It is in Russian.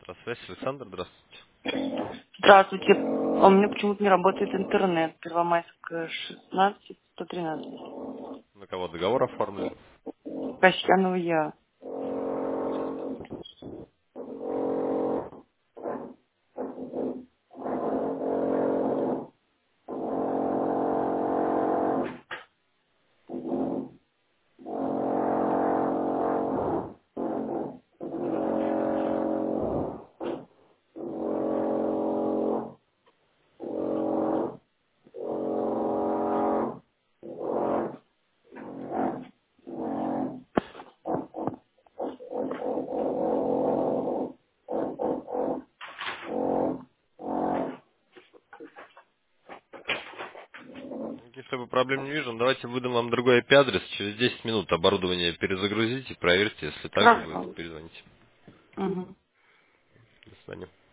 Связь, Александр, здравствуйте. Здравствуйте. У меня почему-то не работает интернет. Первомайская, 16, 113. На кого договор оформлен? Костянова я. Сейчас посмотрим. Никаких проблем не вижу. Давайте выдам вам другой IP-адрес. Через 10 минут оборудование перезагрузите, проверьте. Если так же будет, Хорошо. перезвоните. Мгм. До свидания.